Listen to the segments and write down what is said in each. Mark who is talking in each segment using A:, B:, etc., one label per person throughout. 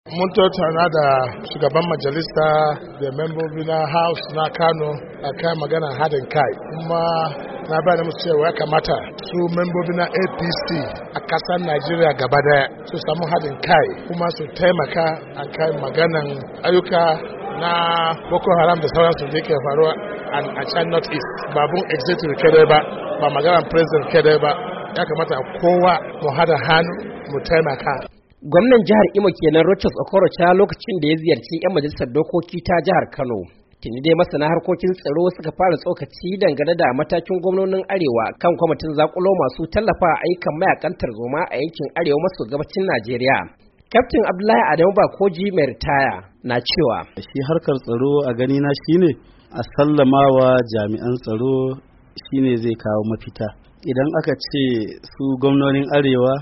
A: Mun tattauna da shugaban majalisa da membobi na House na Kano a kan magana haɗin kai, kuma na bayyana musu cewa ya kamata su membobi na APC a ƙasar Najeriya gaba daya su samu haɗin kai kuma su taimaka a kan maganan ayyuka na Boko Haram da sauransu da yake faruwa a can North East. Babun executive kadai ba maganan president kadai ba, ya kamata kowa mu haɗa hannu mu taimaka.
B: Gwamnan jihar Imo kenan Rochas Okorocha lokacin da ya ziyarci 'yan majalisar dokoki ta jihar Kano. Tuni dai masana harkokin tsaro suka fara tsokaci dangane da matakin gwamnonin Arewa kan kwamitin zakulo masu tallafa ayyukan mayakan tarzoma a yankin Arewa maso gabacin Najeriya. Kaftin Abdullahi Adamu Bakoji mai ritaya na cewa
C: shi harkar tsaro a gani na shine a sallamawa jami'an tsaro shine zai kawo mafita. Idan aka ce su gwamnonin Arewa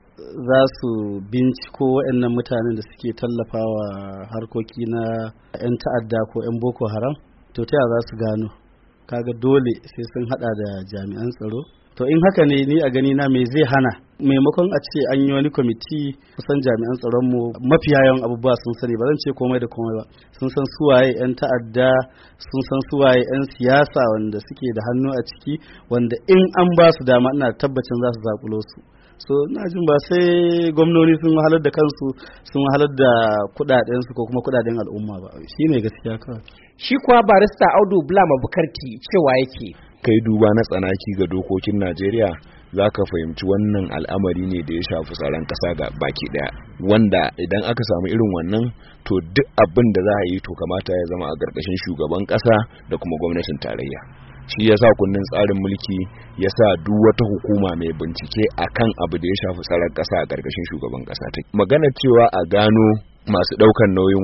C: za su binciko waɗannan mutanen da suke tallafawa harkoki na 'yan ta'adda ko 'yan boko haram, to ta za su gano? Kaga dole sai sun hada da jami'an tsaro. To in haka ne, ni a gani na me zai hana maimakon a ce an yi wani kwamiti, kusan jami'an tsaron mu mafiya yawan abubuwa sun sani, ba zan ce komai da komai ba, sun san suwaye 'yan ta'adda, sun san suwaye 'yan siyasa wanda suke da hannu a ciki, wanda in an ba su dama ina tabbacin za su zakulo su. So na jin ba sai gwamnoni sun wahalar da kansu, sun wahalar da kudadensu ko kuma kudaden al'umma ba, shi ne gaskiya kawai.
B: Shi kuwa barista Audu Bulama Bukarti cewa yake
D: kai duba na tsanaki ga dokokin Najeriya, za ka fahimci wannan al'amari ne da ya shafi tsaron ƙasa ga baki ɗaya, wanda idan aka samu irin wannan, to duk abin da za a yi to kamata ya zama a ƙarƙashin shugaban ƙasa da kuma gwamnatin tarayya. Shi ya sa kundin tsarin mulki ya sa duk wata hukuma mai bincike akan abu da ya shafi tsaron ƙasa a ƙarƙashin shugaban ƙasa ta. Magana cewa a gano masu ɗaukar nauyin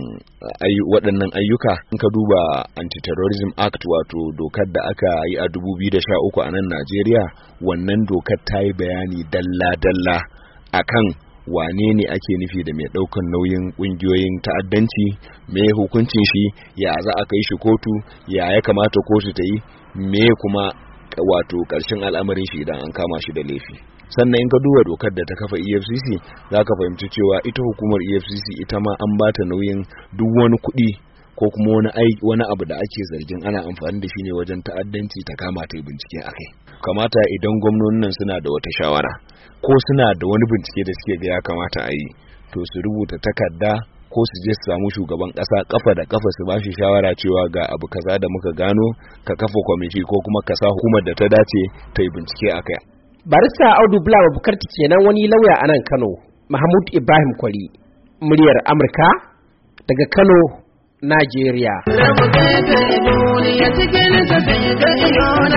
D: waɗannan ayyuka, in ka duba Anti-Terrorism Act, wato dokar da aka yi a 2013 a nan Najeriya, wannan dokar ta yi bayani dalla-dalla akan wane ne ake nufi da mai ɗaukan nauyin ƙungiyoyin ta'addanci, me hukuncin shi, ya za a kai shi kotu, ya kamata kotu ta yi, me kuma wato ƙarshen al'amarin shi idan an kama shi da laifi. Sannan in ka duba dokar da ta kafa EFCC, za ka fahimci cewa ita hukumar EFCC ita ma an ba ta nauyin duk wani kuɗi ko kuma wani abu da ake zargin ana amfani da shi ne wajen ta'addanci, ta kama ta yi bincike a kai. Kamata idan gwamnonin nan suna da wata shawara ko suna da wani bincike da suke ga ya kamata a yi, to su rubuta takarda ko su je su samu shugaban ƙasa kafa da kafa su bashi shawara cewa ga abu kaza da muka gano, ka kafa kwamiti ko kuma ka sa hukumar da ta dace ta yi bincike a kai.
B: Barista Audu Bulama Bukarti kenan wani lauya a nan Kano. Mahmud Ibrahim Kwari, muryar Amurka daga Kano, Najeriya.